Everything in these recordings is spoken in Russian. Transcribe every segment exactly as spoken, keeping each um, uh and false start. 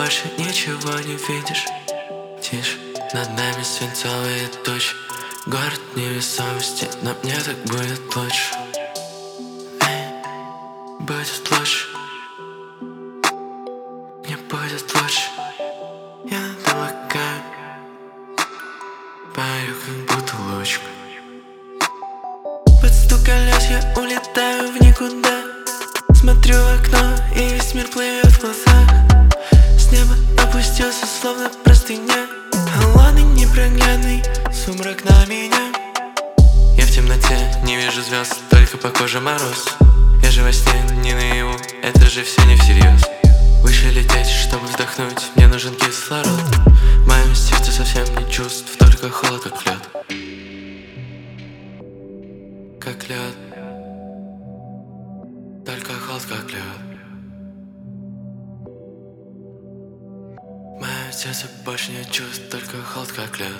больше ничего не видишь. Тише, над нами свинцовые тучи, город невесомости, но мне так будет лучше. Эй, будет лучше, мне будет лучше. Я намокаю, парю как будто лучка. Под стук колес я улетаю в никуда. Смотрю в окно, и весь мир плывет в глазах. С неба опустился, словно простыня. Холодный, непроглядный сумрак на меня. Я в темноте, не вижу звезд, только по коже мороз. Я же во сне, не наяву, это же все не всерьез. Выше лететь, чтобы вздохнуть, мне нужен кислород. В моем сердце совсем не чувств, только холод, как лед. Как лед, только холод, как лед. В моем сердце больше нет чувств, только холод, как лед.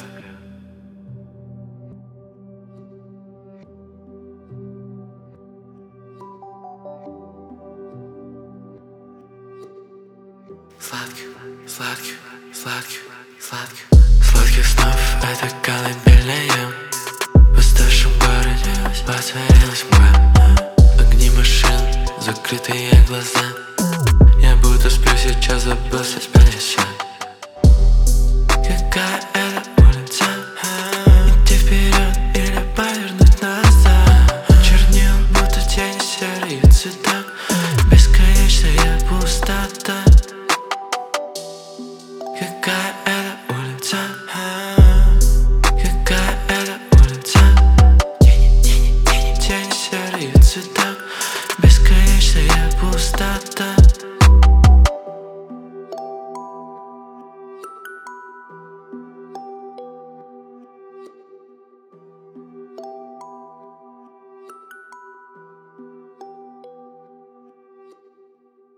Сладких, сладких, сладких, сладких, сладких снов — это колыбельная. В пустошном городе воцарилась мгла. Огни машин, закрытые глаза. Я будто сплю сейчас, забылся, спать все. Какая это улица? Идти вперед или повернуть назад? Чернил, будто тени, серые цвета. Бесконечная пустота. Какая